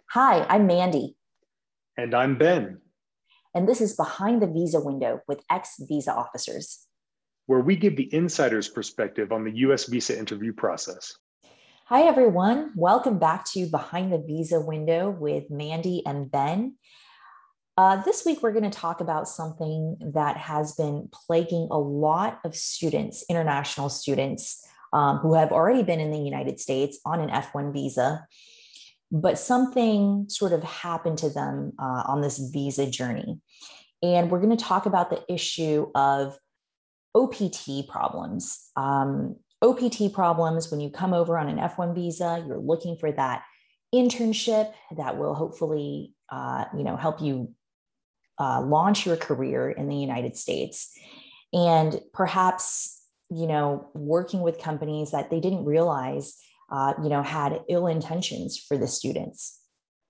Hi, I'm Mandy, And I'm Ben, and this is Behind the Visa Window with ex visa officers. where we give the insider's perspective on the US visa interview process. Hi, everyone. Welcome back to Behind the Visa Window with Mandy and Ben. This week, we're going to talk about something that has been plaguing a lot of students, international students, who have already been in the United States on an F1 visa, but something sort of happened to them on this visa journey. And we're going to talk about the issue of OPT problems. OPT problems when you come over on an F1 visa, you're looking for that internship that will hopefully, help you launch your career in the United States, and perhaps working with companies that they didn't realize had ill intentions for the students.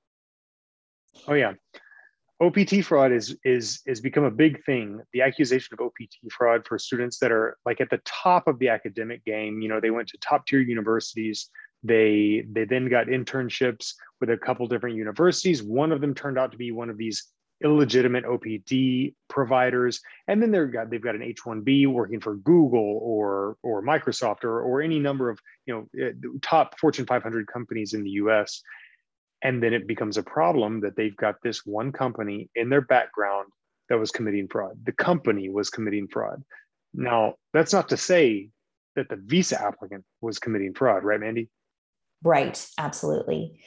Oh yeah, OPT fraud is become a big thing. The accusation of OPT fraud for students that are like at the top of the academic game. They went to top tier universities. They then got internships with a couple different universities. One of them turned out to be one of these illegitimate OPT providers, and then they've got an H-1B working for Google or Microsoft or any number of top Fortune 500 companies in the U.S. And then it becomes a problem that they've got this one company in their background that was committing fraud. The company was committing fraud. Now, that's not to say that the visa applicant was committing fraud, right, Mandy? Right, absolutely.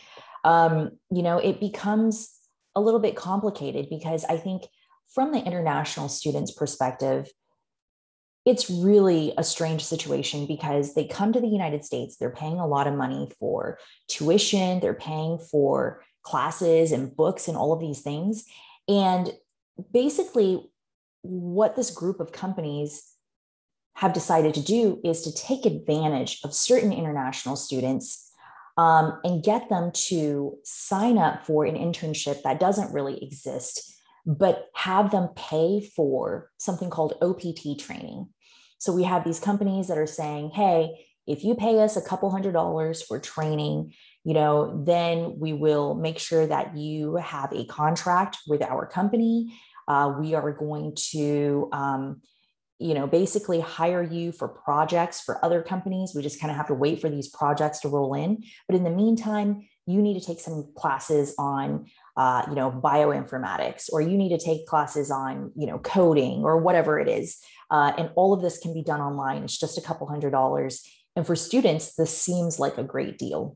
It becomes a little bit complicated because I think from the international students' perspective, it's really a strange situation because they come to the United States, they're paying a lot of money for tuition, they're paying for classes and books and all of these things. And basically, what this group of companies have decided to do is to take advantage of certain international students, and get them to sign up for an internship that doesn't really exist, but have them pay for something called OPT training. So we have these companies that are saying, hey, if you pay us a couple $100s for training, then we will make sure that you have a contract with our company. We are going to basically hire you for projects for other companies. We just kind of have to wait for these projects to roll in. But in the meantime, you need to take some classes on, bioinformatics, or you need to take classes on, coding or whatever it is. And all of this can be done online. It's just a couple $100s. And for students, this seems like a great deal.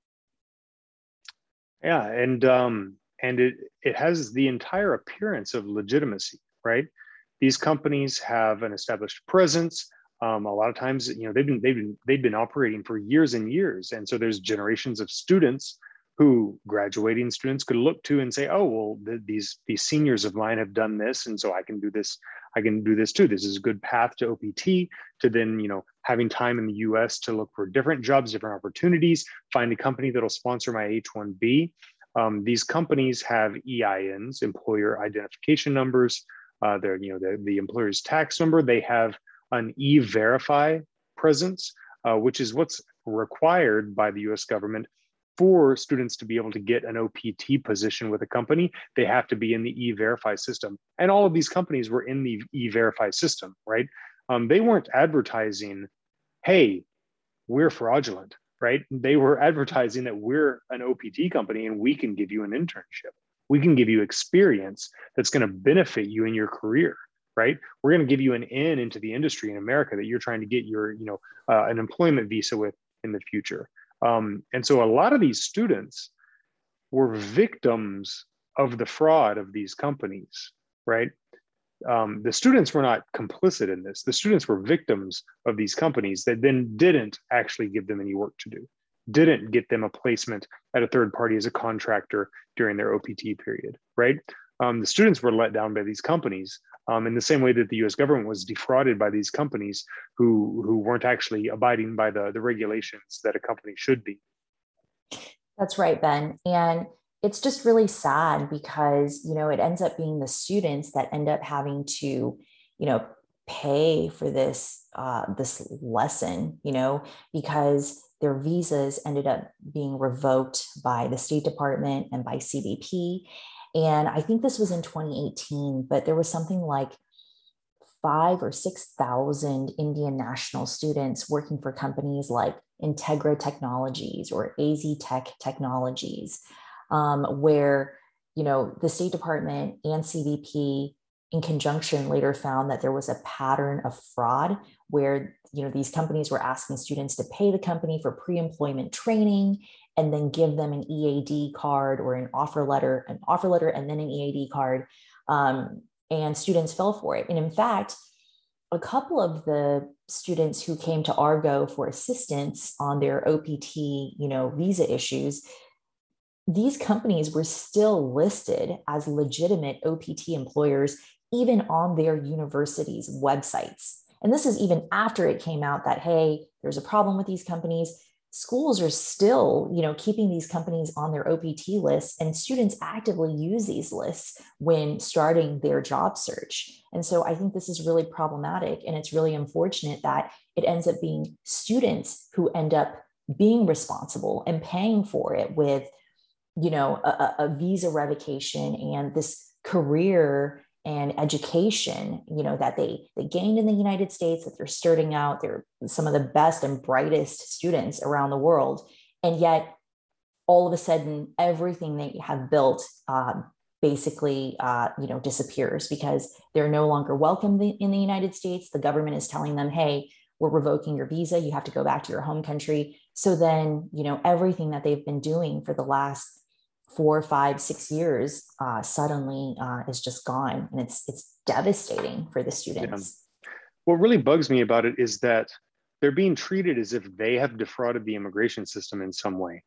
Yeah, and it has the entire appearance of legitimacy, right? These companies have an established presence. A lot of times, they've been operating for years and years, and so there's generations of students who graduating students could look to and say, "Oh, well, these seniors of mine have done this, and so I can do this. I can do this too. This is a good path to OPT, to then having time in the U.S. to look for different jobs, different opportunities, find a company that'll sponsor my H-1B." These companies have EINs, employer identification numbers. They're the employer's tax number. They have an E-Verify presence, which is what's required by the U.S. government for students to be able to get an OPT position with a company. They have to be in the E-Verify system, and all of these companies were in the E-Verify system, right? They weren't advertising, "Hey, we're fraudulent," right? They were advertising that we're an OPT company and we can give you an internship. We can give you experience that's going to benefit you in your career, right? We're going to give you an in into the industry in America that you're trying to get your, an employment visa with in the future. And so a lot of these students were victims of the fraud of these companies, right? The students were not complicit in this. The students were victims of these companies that then didn't actually give them any work to do, didn't get them a placement at a third party as a contractor during their OPT period, right? The students were let down by these companies, in the same way that the U.S. government was defrauded by these companies who weren't actually abiding by the regulations that a company should be. That's right, Ben. And it's just really sad because, it ends up being the students that end up having to, you know, pay for this lesson, because their visas ended up being revoked by the State Department and by CBP. And I think this was in 2018, but there was something like 5 or 6 thousand Indian national students working for companies like Integra Technologies or AZ Tech Technologies, where the State Department and CBP in conjunction later found that there was a pattern of fraud where these companies were asking students to pay the company for pre-employment training and then give them an EAD card or an offer letter, and then an EAD card. And students fell for it. And in fact, a couple of the students who came to Argo for assistance on their OPT, visa issues, these companies were still listed as legitimate OPT employers, even on their university's websites. And this is even after it came out that, hey, there's a problem with these companies. Schools are still, keeping these companies on their OPT lists, and students actively use these lists when starting their job search. And so I think this is really problematic, and it's really unfortunate that it ends up being students who end up being responsible and paying for it with, a visa revocation and this career and education, that they gained in the United States, that they're starting out, they're some of the best and brightest students around the world. And yet all of a sudden, everything they have built basically, disappears because they're no longer welcome in the United States. The government is telling them, hey, we're revoking your visa. You have to go back to your home country. So then, everything that they've been doing for the last 4, 5, 6 years suddenly is just gone, and it's devastating for the students. Yeah. What really bugs me about it is that they're being treated as if they have defrauded the immigration system in some way,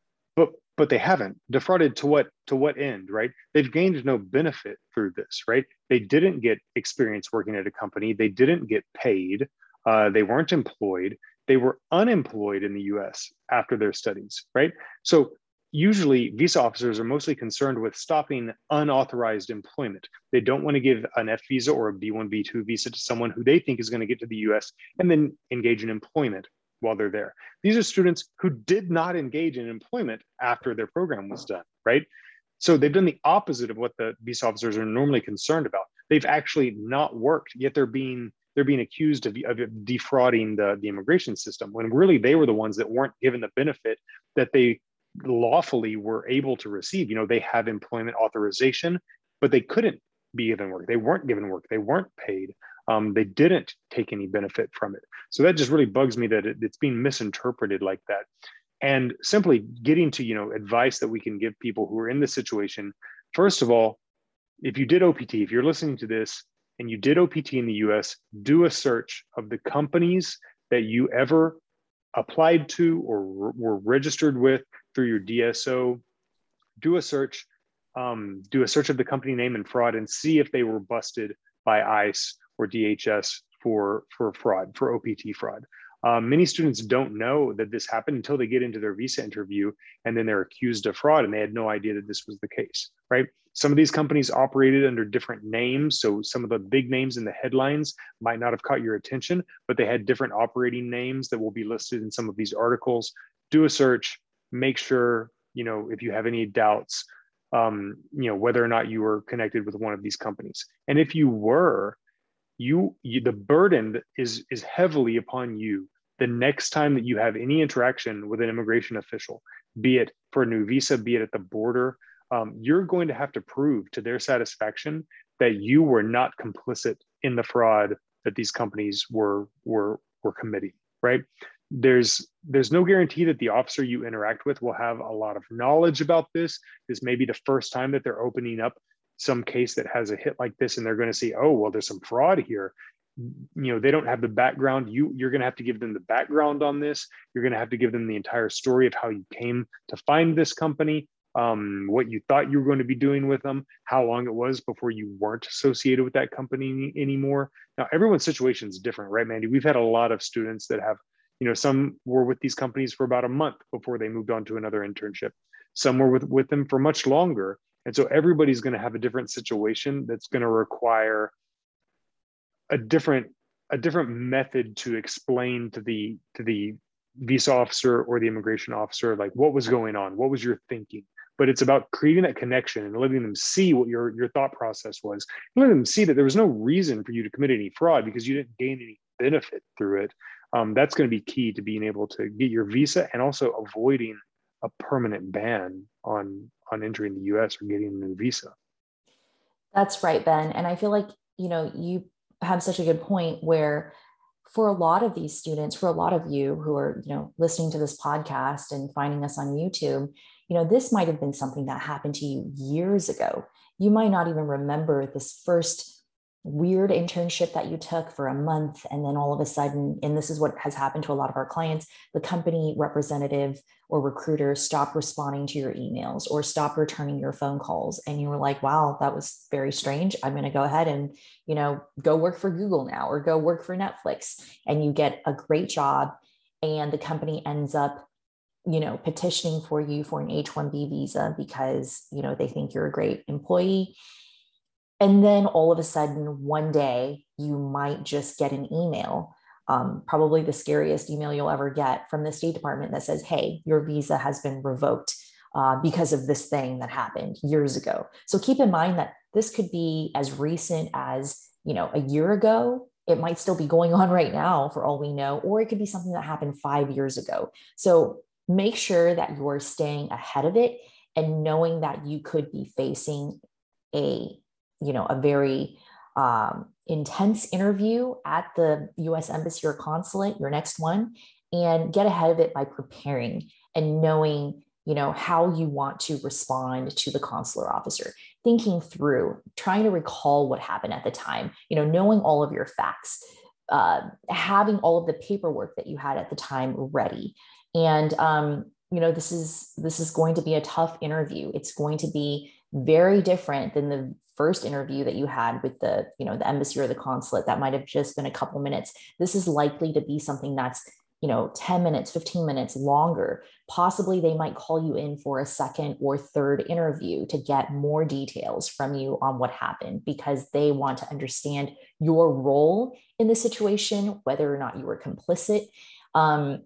but they haven't. Defrauded to what end, right? They've gained no benefit through this, right? They didn't get experience working at a company. They didn't get paid. They weren't employed. They were unemployed in the U.S. after their studies, right? So usually visa officers are mostly concerned with stopping unauthorized employment. They don't want to give an F visa or a B1, B2 visa to someone who they think is going to get to the US and then engage in employment while they're there. These are students who did not engage in employment after their program was done, right? So they've done the opposite of what the visa officers are normally concerned about. They've actually not worked, yet they're being accused of defrauding the immigration system, when really they were the ones that weren't given the benefit that they lawfully were able to receive. They have employment authorization, but they couldn't be given work. They weren't given work. They weren't paid. They didn't take any benefit from it. So that just really bugs me that it's being misinterpreted like that. And simply getting to, advice that we can give people who are in this situation. First of all, if you did OPT, if you're listening to this and you did OPT in the US, do a search of the companies that you ever applied to or were registered with through your DSO. Do a search of the company name and fraud, and see if they were busted by ICE or DHS for fraud, for OPT fraud. Many students don't know that this happened until they get into their visa interview, and then they're accused of fraud, and they had no idea that this was the case, right? Some of these companies operated under different names. So some of the big names in the headlines might not have caught your attention, but they had different operating names that will be listed in some of these articles. Do a search, make sure, if you have any doubts, whether or not you were connected with one of these companies. And if you were, the burden is heavily upon you the next time that you have any interaction with an immigration official, be it for a new visa, be it at the border. You're going to have to prove to their satisfaction that you were not complicit in the fraud that these companies were committing, right? There's no guarantee that the officer you interact with will have a lot of knowledge about this. This may be the first time that they're opening up some case that has a hit like this, and they're going to see, oh, well, there's some fraud here. They don't have the background. You're going to have to give them the background on this. You're going to have to give them the entire story of how you came to find this company, what you thought you were going to be doing with them, how long it was before you weren't associated with that company anymore. Now, everyone's situation is different, right, Mandy? We've had a lot of students that have, some were with these companies for about a month before they moved on to another internship. Some were with them for much longer. And so everybody's going to have a different situation that's going to require a different method to explain to the visa officer or the immigration officer, like what was going on, what was your thinking. But it's about creating that connection and letting them see what your thought process was, letting them see that there was no reason for you to commit any fraud because you didn't gain any benefit through it. That's going to be key to being able to get your visa and also avoiding a permanent ban on entering the US or getting a new visa. That's right, Ben. And I feel like, you have such a good point where for a lot of these students, for a lot of you who are, listening to this podcast and finding us on YouTube, this might have been something that happened to you years ago. You might not even remember this first weird internship that you took for a month. And then all of a sudden, and this is what has happened to a lot of our clients, the company representative or recruiter stopped responding to your emails or stopped returning your phone calls. And you were like, wow, that was very strange. I'm going to go ahead and, go work for Google now or go work for Netflix. And you get a great job and the company ends up petitioning for you for an H-1B visa because, they think you're a great employee. And then all of a sudden, one day, you might just get an email, probably the scariest email you'll ever get from the State Department that says, hey, your visa has been revoked because of this thing that happened years ago. So keep in mind that this could be as recent as, a year ago. It might still be going on right now for all we know, or it could be something that happened 5 years ago. So make sure that you're staying ahead of it and knowing that you could be facing a very intense interview at the US Embassy or consulate, your next one, and get ahead of it by preparing and knowing, how you want to respond to the consular officer, thinking through, trying to recall what happened at the time, knowing all of your facts, having all of the paperwork that you had at the time ready. And, this is going to be a tough interview. It's going to be very different than the first interview that you had with the embassy or the consulate that might have just been a couple minutes. This is likely to be something that's 10 minutes, 15 minutes longer. Possibly they might call you in for a second or third interview to get more details from you on what happened because they want to understand your role in the situation, whether or not you were complicit. And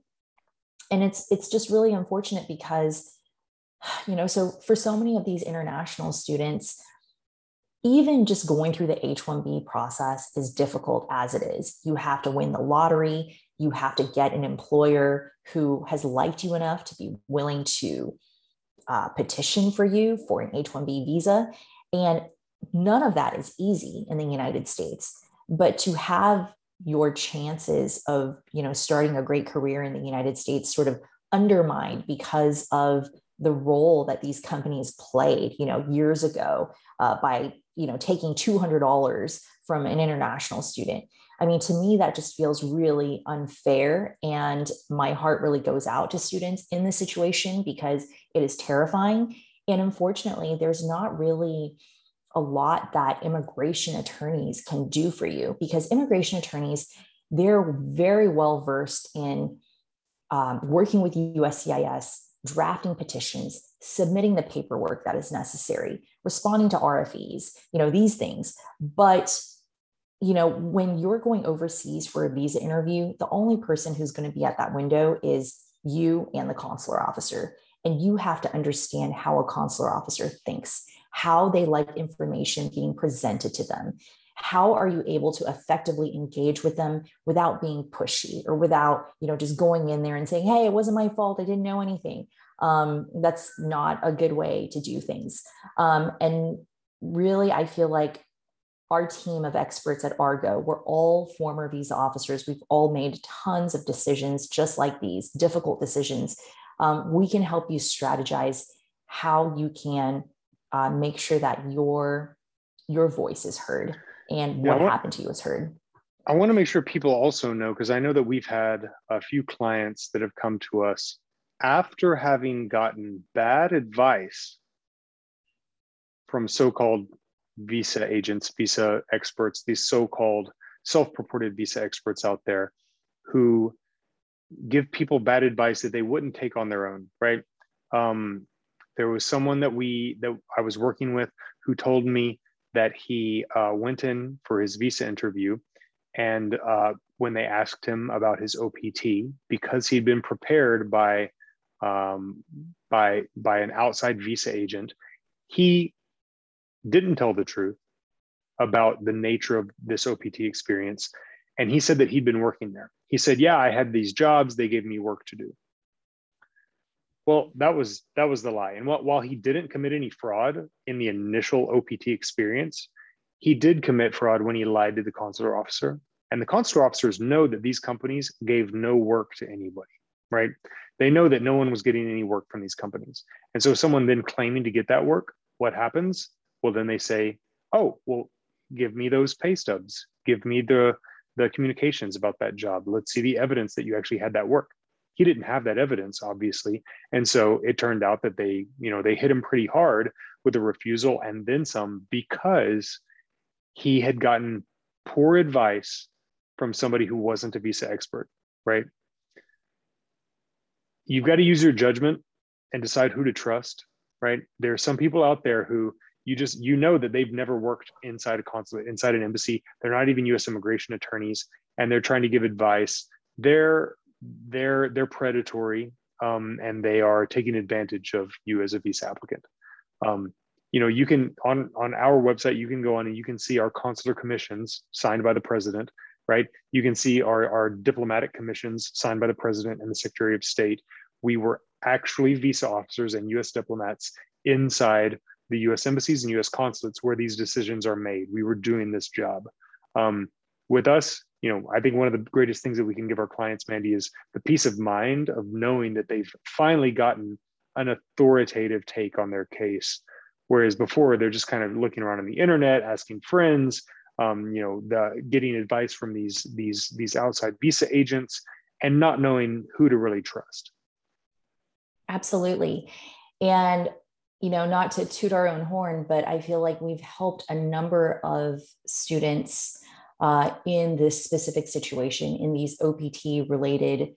it's just really unfortunate because so for so many of these international students, even just going through the H-1B process is difficult as it is. You have to win the lottery. You have to get an employer who has liked you enough to be willing to petition for you for an H-1B visa. And none of that is easy in the United States. But to have your chances of, starting a great career in the United States sort of undermined because of the role that these companies played, years ago by, taking $200 from an international student. I mean, to me, that just feels really unfair. And my heart really goes out to students in this situation because it is terrifying. And unfortunately, there's not really a lot that immigration attorneys can do for you because immigration attorneys, they're very well versed in working with USCIS, drafting petitions, submitting the paperwork that is necessary, responding to RFEs, these things. But, when you're going overseas for a visa interview, the only person who's going to be at that window is you and the consular officer. And you have to understand how a consular officer thinks, how they like information being presented to them. How are you able to effectively engage with them without being pushy or without, just going in there and saying, hey, it wasn't my fault. I didn't know anything. That's not a good way to do things. And really, I feel like our team of experts at Argo, we're all former visa officers. We've all made tons of decisions just like these, difficult decisions. We can help you strategize how you can make sure that your voice is heard and what happened to you is heard. I want to make sure people also know, because I know that we've had a few clients that have come to us after having gotten bad advice from so-called visa agents, visa experts, these so-called self-purported visa experts out there who give people bad advice that they wouldn't take on their own, right? There was someone that I was working with who told me that he went in for his visa interview And when they asked him about his OPT, because he'd been prepared by an outside visa agent, he didn't tell the truth about the nature of this OPT experience. And he said that he'd been working there. He said, yeah, I had these jobs, they gave me work to do. Well, that was the lie. And while he didn't commit any fraud in the initial OPT experience, he did commit fraud when he lied to the consular officer. And the consular officers know that these companies gave no work to anybody, right? They know that no one was getting any work from these companies. And so someone then claiming to get that work, what happens? Well, then they say, oh, well, give me those pay stubs. Give me the communications about that job. Let's see the evidence that you actually had that work. He didn't have that evidence, obviously. And so it turned out that they hit him pretty hard with a refusal and then some, because he had gotten poor advice from somebody who wasn't a visa expert, right? You've got to use your judgment and decide who to trust, right? There are some people out there who you know that they've never worked inside a consulate, inside an embassy. They're not even U.S. immigration attorneys, and they're trying to give advice. They're predatory, and they are taking advantage of you as a visa applicant. You can on our website, you can go on and you can see our consular commissions signed by the president, right? You can see our diplomatic commissions signed by the president and the Secretary of State. We were actually visa officers and U.S. diplomats inside the U.S. embassies and U.S. consulates where these decisions are made. We were doing this job. With us, I think one of the greatest things that we can give our clients, Mandy, is the peace of mind of knowing that they've finally gotten an authoritative take on their case. Whereas before, they're just kind of looking around on the internet, asking friends, getting advice from these outside visa agents, and not knowing who to really trust. Absolutely. And not to toot our own horn, but I feel like we've helped a number of students in this specific situation, in these OPT related,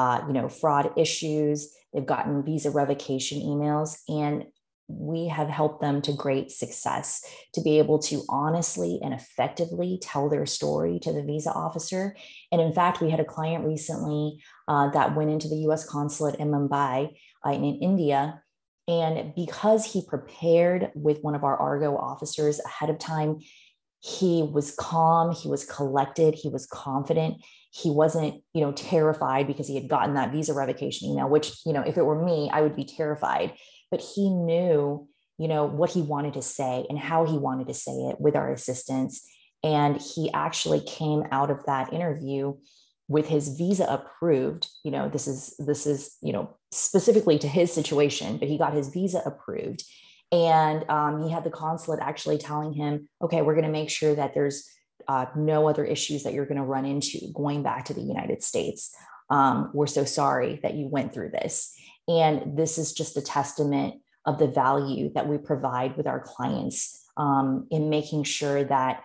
fraud issues. They've gotten visa revocation emails, and we have helped them to great success to be able to honestly and effectively tell their story to the visa officer. And in fact, we had a client recently that went into the U.S. consulate in Mumbai in India. And because he prepared with one of our Argo officers ahead of time, he was calm, he was collected, he was confident. He wasn't, terrified because he had gotten that visa revocation email, which, if it were me, I would be terrified. But he knew, what he wanted to say and how he wanted to say it with our assistance. And he actually came out of that interview with his visa approved. This is specifically to his situation, but he got his visa approved. And he had the consulate actually telling him, okay, we're going to make sure that there's no other issues that you're going to run into going back to the United States. We're so sorry that you went through this. And this is just a testament of the value that we provide with our clients in making sure that,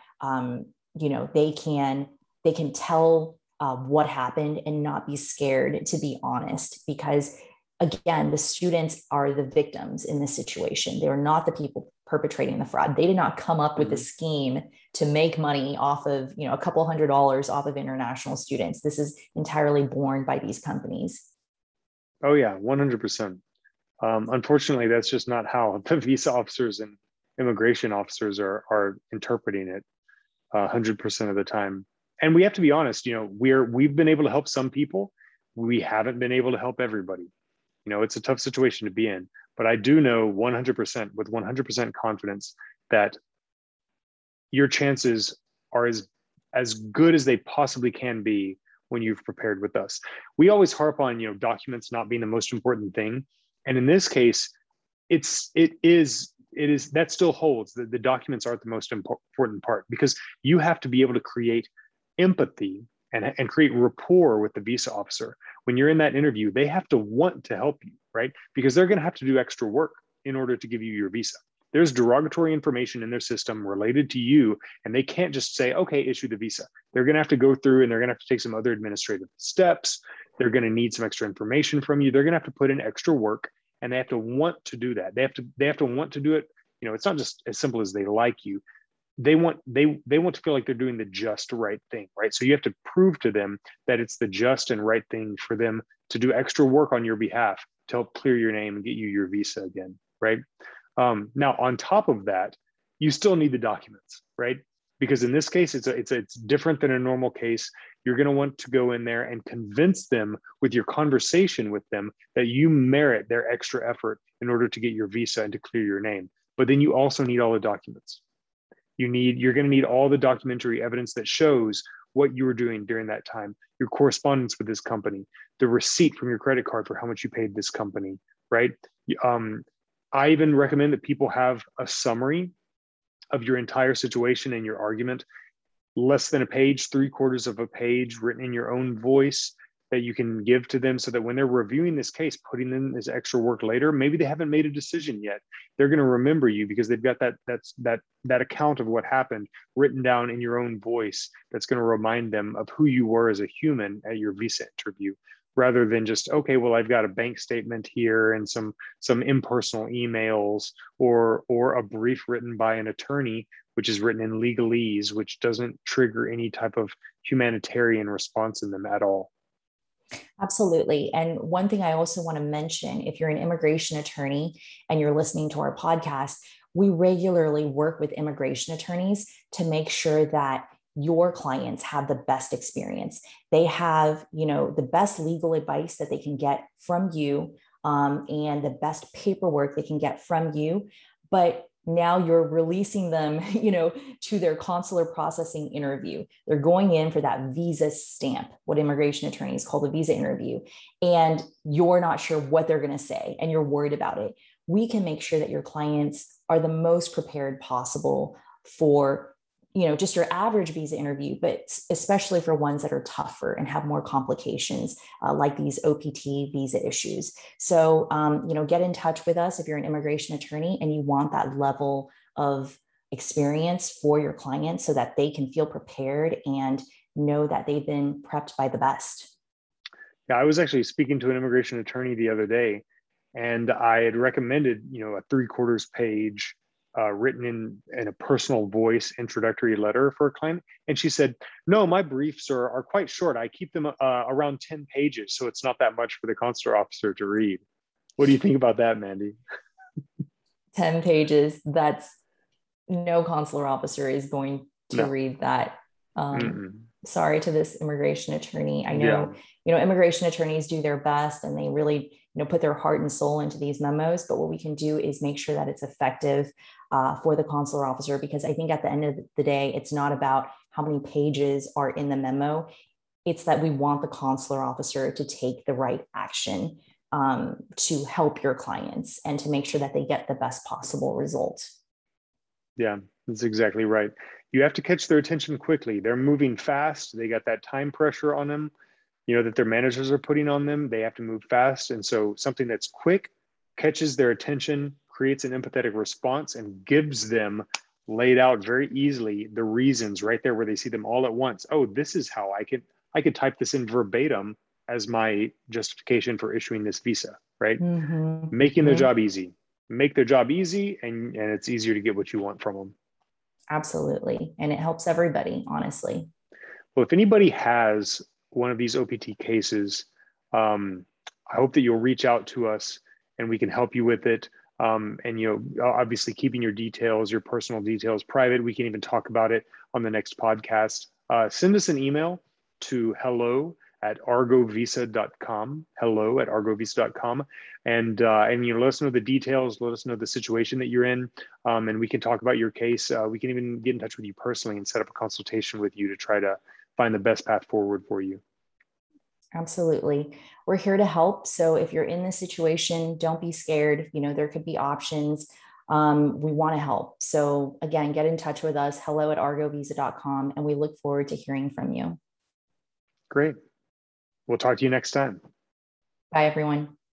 they can tell what happened and not be scared to be honest, because again, the students are the victims in this situation. They're not the people perpetrating the fraud. They did not come up with a scheme to make money off of, a couple $100s off of international students. This is entirely borne by these companies. Oh yeah, 100%. Unfortunately, that's just not how the visa officers and immigration officers are interpreting it 100% of the time. And we have to be honest, we've been able to help some people. We haven't been able to help everybody. It's a tough situation to be in, but I do know 100% with 100% confidence that your chances are as good as they possibly can be when you've prepared with us. We always harp on, documents not being the most important thing. And in this case, it is that still holds. The documents aren't the most important part, because you have to be able to create empathy and create rapport with the visa officer. When you're in that interview, they have to want to help you, right? Because they're going to have to do extra work in order to give you your visa. There's derogatory information in their system related to you, and they can't just say, okay, issue the visa. They're going to have to go through and they're going to have to take some other administrative steps. They're going to need some extra information from you. They're going to have to put in extra work, and they have to want to do that. They have to want to do it. It's not just as simple as they like you. they want to feel like they're doing the just right thing, right? So you have to prove to them that it's the just and right thing for them to do extra work on your behalf to help clear your name and get you your visa again, right? Now, on top of that, you still need the documents, right? Because in this case, it's different than a normal case. You're going to want to go in there and convince them with your conversation with them that you merit their extra effort in order to get your visa and to clear your name. But then you also need all the documents. You're going to need all the documentary evidence that shows what you were doing during that time, your correspondence with this company, the receipt from your credit card for how much you paid this company, right? I even recommend that people have a summary of your entire situation and your argument, less than a page, 3/4 of a page, written in your own voice, that you can give to them so that when they're reviewing this case, putting in this extra work later, maybe they haven't made a decision yet. They're going to remember you because they've got that account of what happened written down in your own voice. That's going to remind them of who you were as a human at your visa interview, rather than just, okay, well, I've got a bank statement here and some impersonal emails or a brief written by an attorney, which is written in legalese, which doesn't trigger any type of humanitarian response in them at all. Absolutely. And one thing I also want to mention, if you're an immigration attorney and you're listening to our podcast, we regularly work with immigration attorneys to make sure that your clients have the best experience. They have, the best legal advice that they can get from you, and the best paperwork they can get from you. But now you're releasing them, to their consular processing interview. They're going in for that visa stamp, what immigration attorneys call the visa interview, and you're not sure what they're going to say, and you're worried about it. We can make sure that your clients are the most prepared possible for, just your average visa interview, but especially for ones that are tougher and have more complications, like these OPT visa issues. So, get in touch with us if you're an immigration attorney and you want that level of experience for your clients so that they can feel prepared and know that they've been prepped by the best. Yeah, I was actually speaking to an immigration attorney the other day, and I had recommended, a 3/4 page written in a personal voice introductory letter for a client. And she said, no, my briefs are quite short. I keep them around 10 pages. So it's not that much for the consular officer to read. What do you think about that, Mandy? 10 pages. That's no consular officer is going to read that. Sorry to this immigration attorney. I know, immigration attorneys do their best and they really, put their heart and soul into these memos. But what we can do is make sure that it's effective for the consular officer, because I think at the end of the day, it's not about how many pages are in the memo. It's that we want the consular officer to take the right action to help your clients and to make sure that they get the best possible result. Yeah, that's exactly right. You have to catch their attention quickly. They're moving fast. They got that time pressure on them, that their managers are putting on them. They have to move fast. And so something that's quick catches their attention, creates an empathetic response, and gives them laid out very easily the reasons right there where they see them all at once. Oh, this is how I could type this in verbatim as my justification for issuing this visa, right? Making their job easy. Make their job easy, and it's easier to get what you want from them. Absolutely. And it helps everybody, honestly. Well, if anybody has one of these OPT cases, I hope that you'll reach out to us and we can help you with it. And, obviously keeping your details, your personal details private. We can even talk about it on the next podcast. Send us an email to hello@argovisa.com, hello@argovisa.com. And let us know the details, let us know the situation that you're in, and we can talk about your case. We can even get in touch with you personally and set up a consultation with you to try to find the best path forward for you. Absolutely. We're here to help. So if you're in this situation, don't be scared. There could be options. We want to help. So again, get in touch with us, hello@argovisa.com, and we look forward to hearing from you. Great. We'll talk to you next time. Bye, everyone.